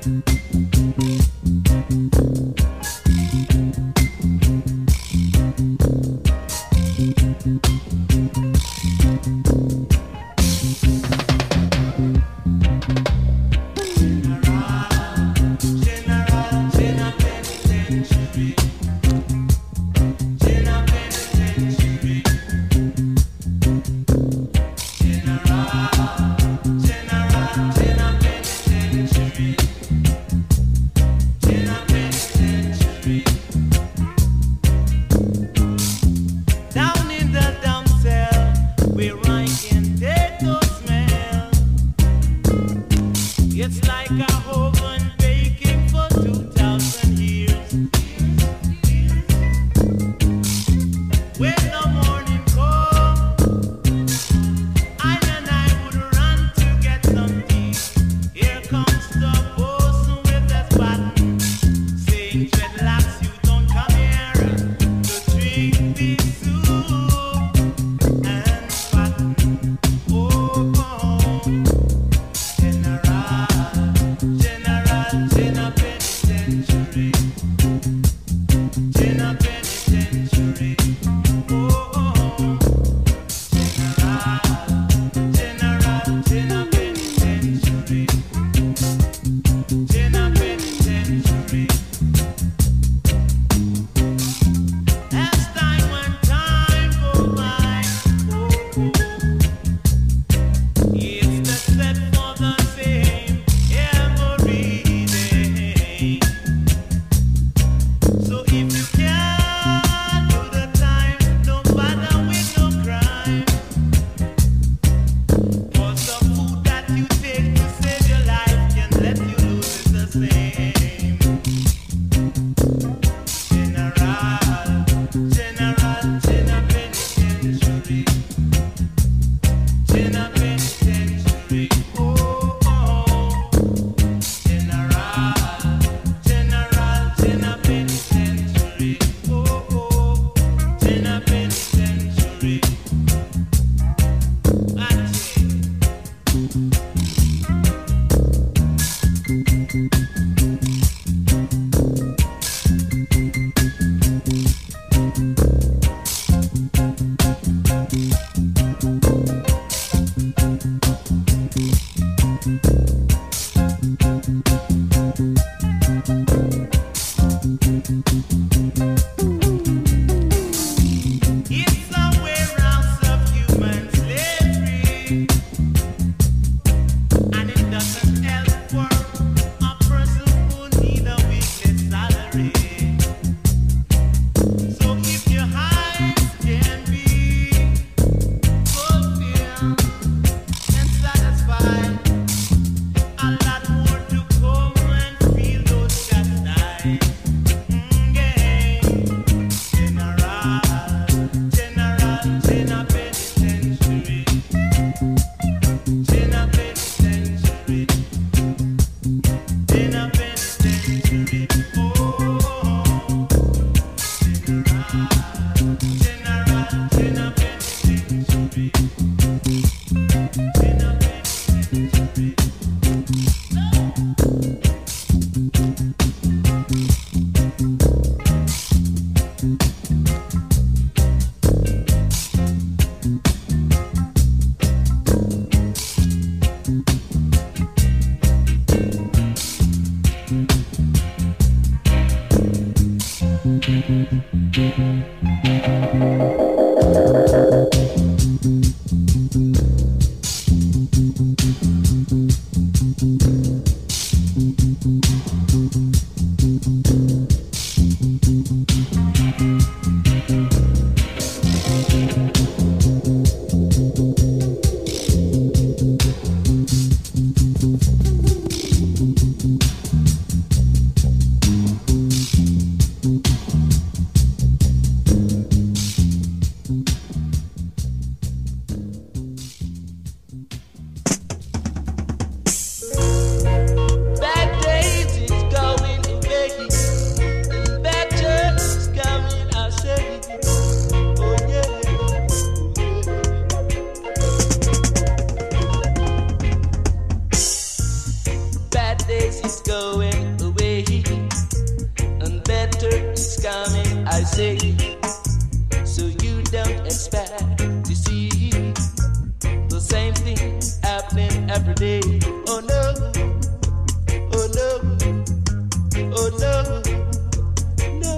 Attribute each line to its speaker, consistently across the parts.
Speaker 1: When the morning comes, I and I would run to get every day. Oh no, oh no, oh no, no.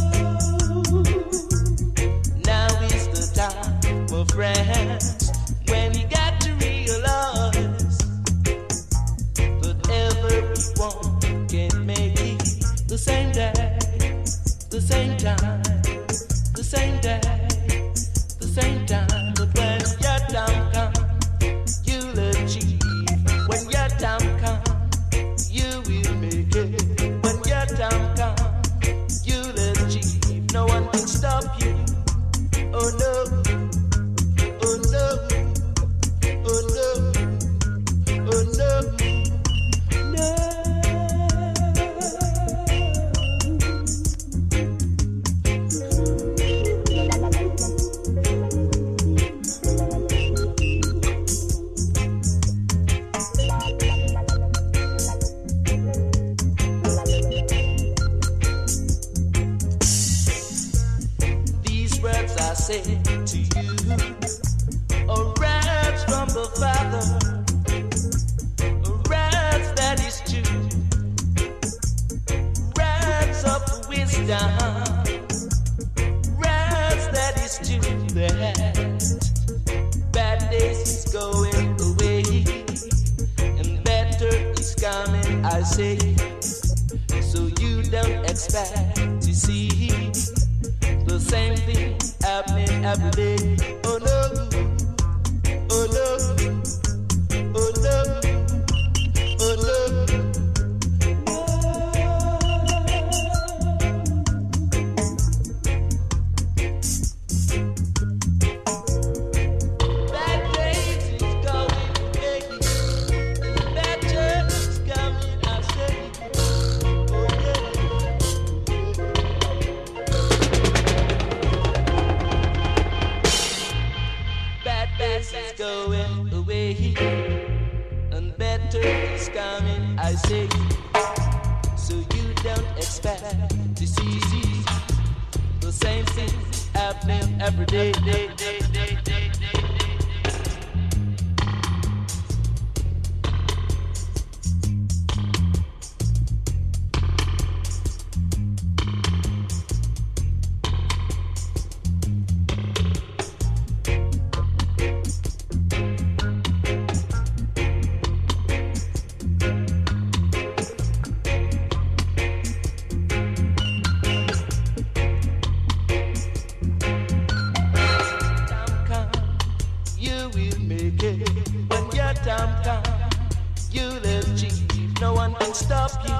Speaker 1: Now is the time, my friends, when you got to realize that everyone can make it the same day, the same time, the same day, the same time. But when your time comes, you'll achieve. When your time comes, you will make it. When your time comes, you'll achieve. No one can stop you. Oh no, oh no, oh no, oh no, no. These words I say to you are words from the Father, words that is true, words of wisdom, words that is true. That bad days is going away and better is coming, I say. So you don't expect to see the same thing happening every day. Oh no, oh no, oh no, oh no. Bad days is going away, better is coming, I say. Oh yeah. Bad days is going away, and better is coming, I say. So you don't expect to see the same thing happening every day. Time comes, you will make it. When your time comes, you'll achieve. No one can stop you.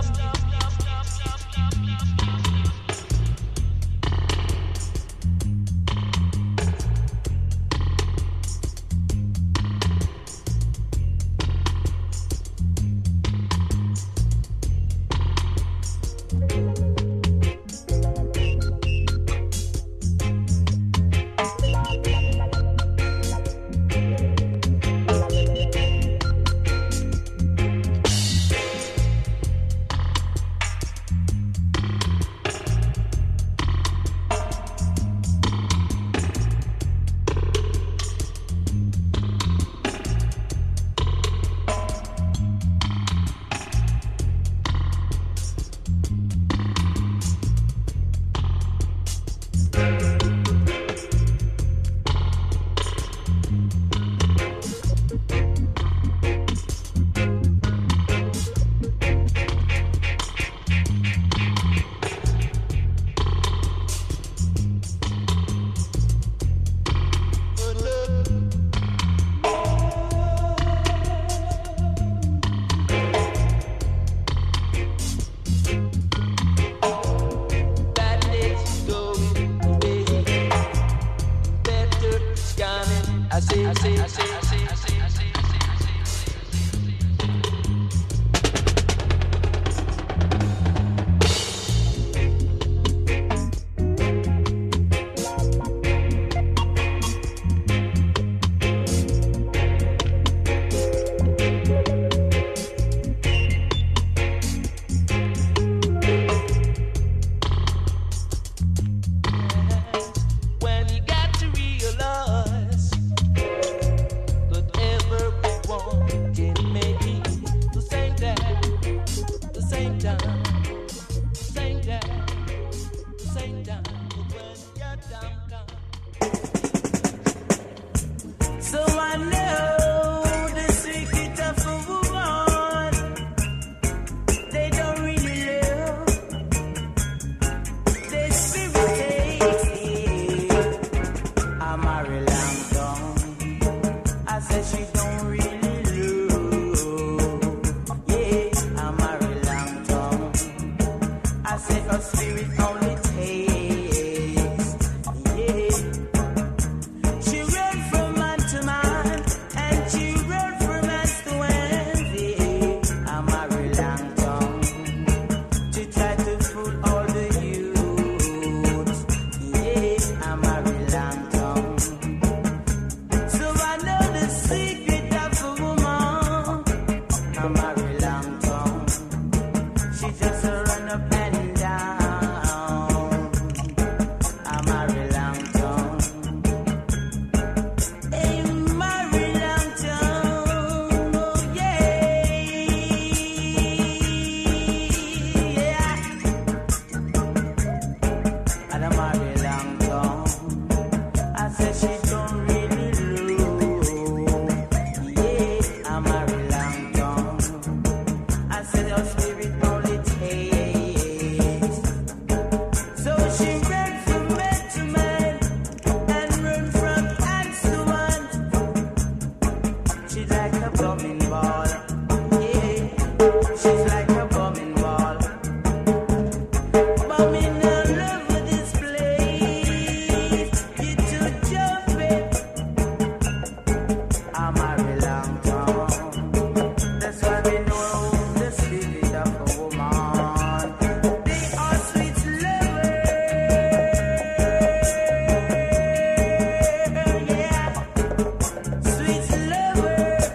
Speaker 1: bumming ball. Yeah, she's like a bumming ball. Bumming all over this place. You too jumpy. I'm a long tongue. That's why we know the spirit of a woman. They are sweet lovers. Yeah, sweet lovers.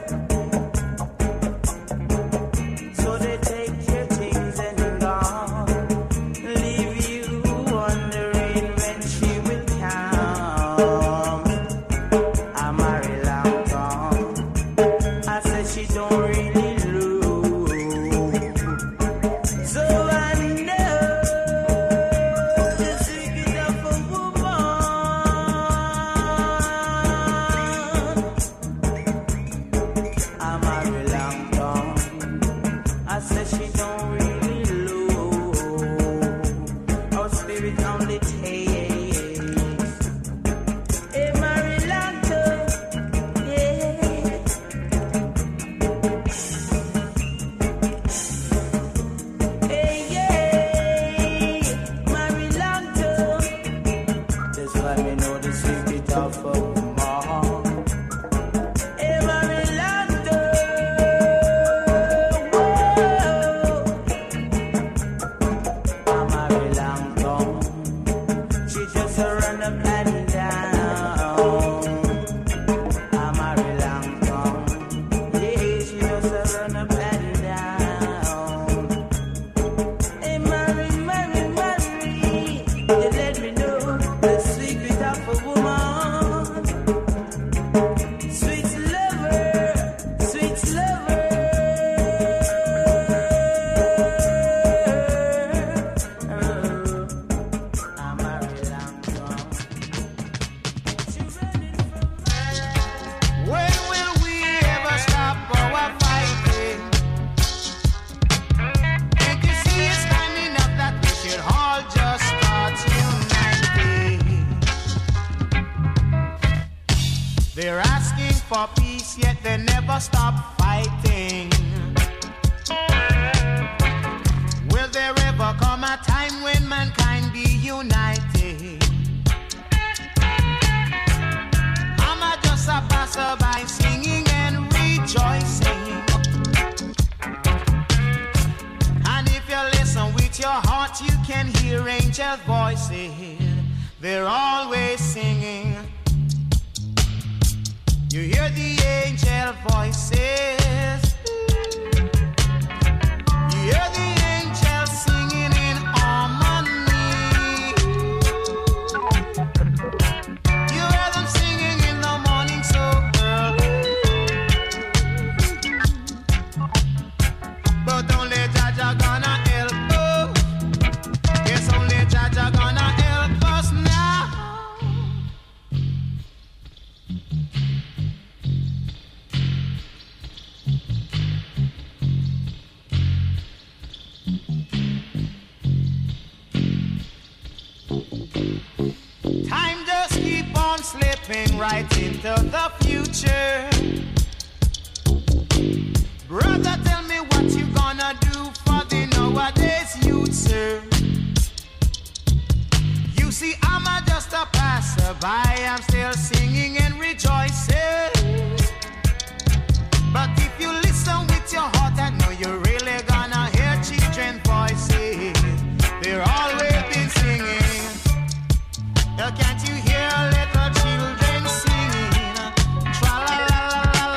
Speaker 1: So they take your things and gone, leave you wondering when she will come. I'm a long tongue. I said she don't really lose. So I know the secret of a woman. I'm a long tongue. I said she don't really lose. Our spirit only takes a Marilanto. Yeah. Hey, yeah, Marilanto. That's why we know the secret of a woman. Hey, Marilanto. Whoa. I'm a long tongue. She just run up and down. I'm a long tongue. Yeah, she just run up and down. Hey, Mary, Mary, Mary, you let me know the secret of a woman. Sweet lover, sweet lover. I'm a long tongue. She running from
Speaker 2: When will we ever stop our fighting? Can't you see it's time enough that we should all just start uniting? They're asking for peace, yet they never stop fighting. Will there ever come a time when mankind be united? I'm a just a passerby singing and rejoicing. And if you listen with your heart, you can hear angel voices. They're always singing. You hear the angel voices. You hear the angels singing in harmony. You hear them singing in the morning so early. But only Jaja gonna help us. Yes, only Jaja gonna help us now. Time just keep on slipping right into the future. Brother, tell me what you gonna do for the nowadays youth, sir. You see, I'm a just a passerby, I'm still singing and rejoicing. But if you listen with your heart, I know you're really gonna hear children's voices. They're always been singing. Can't you hear little children singing? Tra la la la la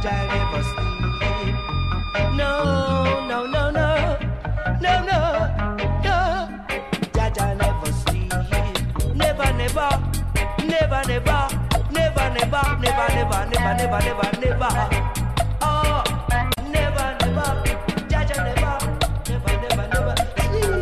Speaker 1: Jah never sleep. No, no, no, no, no, no, no. Jah never sleep. Never, never, never, never, never, never, never, never, never, never, never, never. Oh, never, never. Jah never, never, never, never sleep.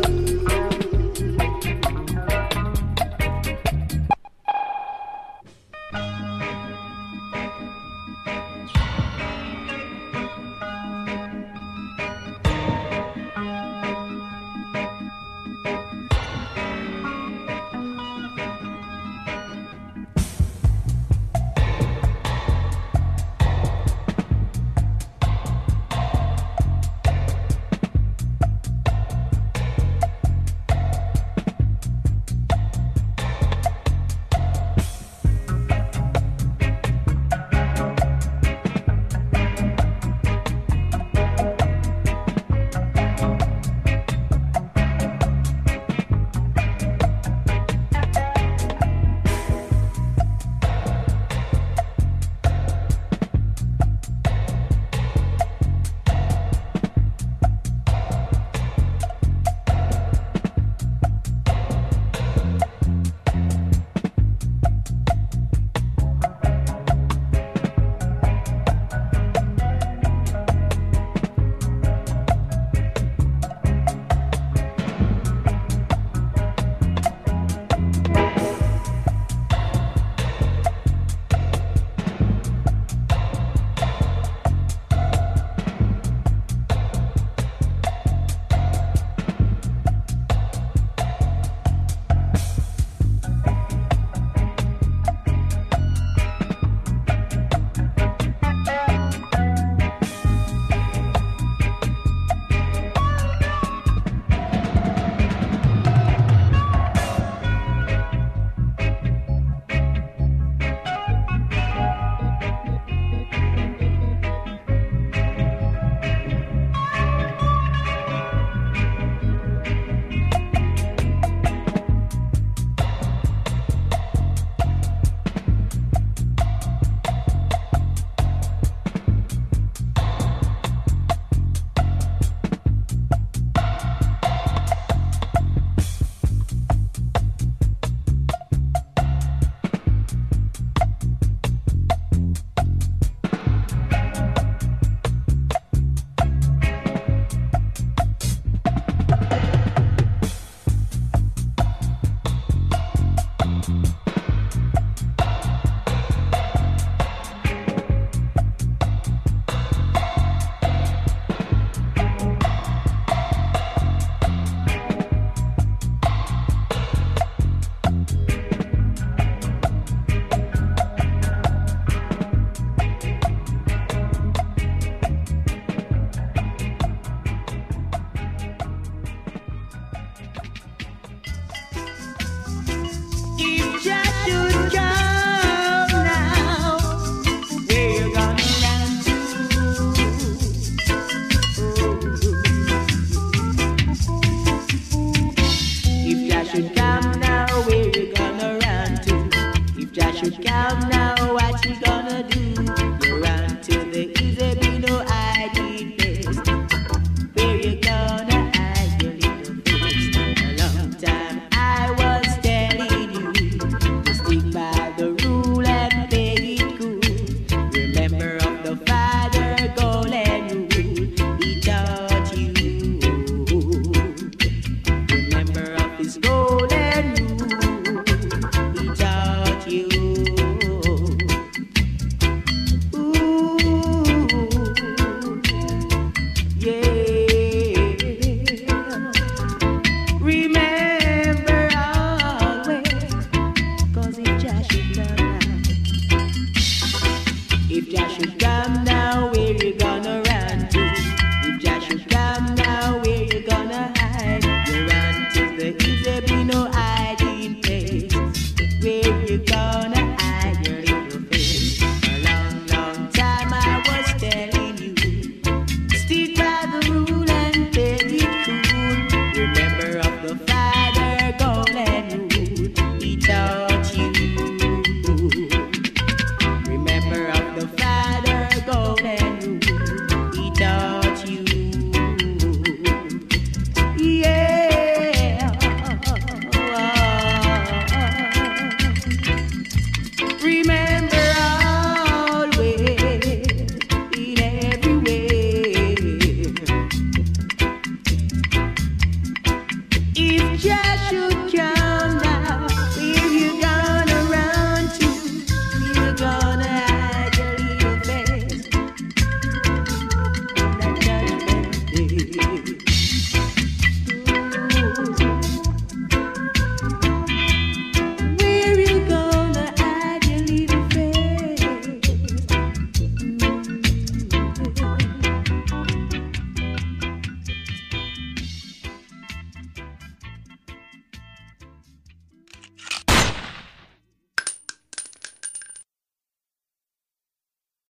Speaker 3: His goal.